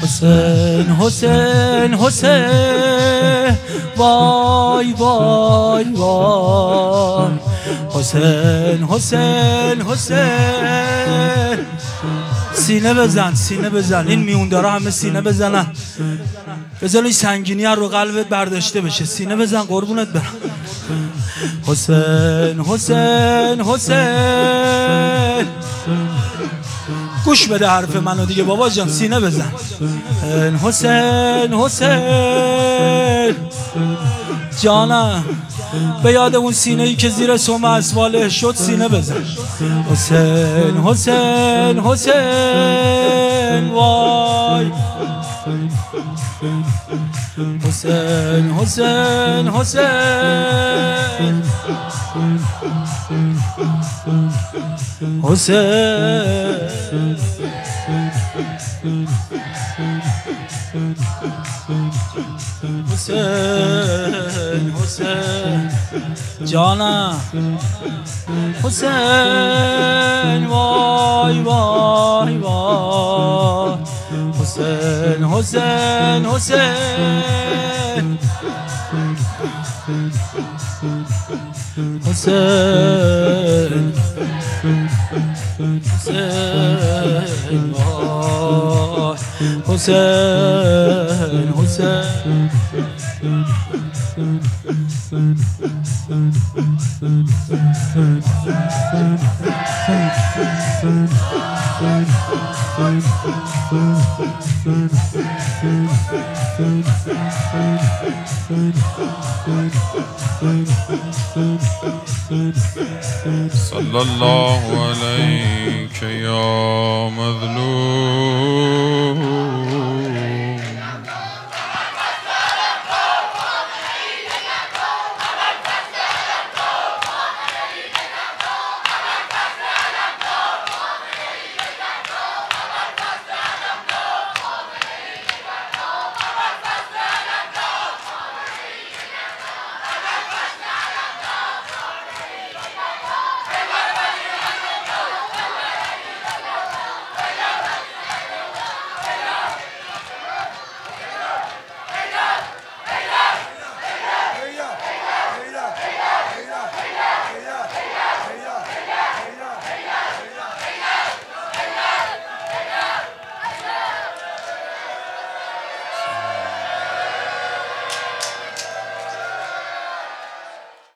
حسین حسین حسین وای وای وای حسین حسین حسین سینه بزن سینه بزن این میوندارا همه سینه بزنن بزن این سنگینی رو قلبت برداشته بشه سینه بزن قربونت برم حسین حسین حسین گوش بده حرف منو دیگه بابا جان سینه بزن حسین حسین جانم به یاد اون سینه ای که زیر سم اسواله شد سینه بزن حسین حسین حسین وای حسین حسین حسین حسین حسین حسین جانم حسین وای وای وای حسین حسین حسین حسین حسین وای حسین حسین صلى الله عليك يا مظلوم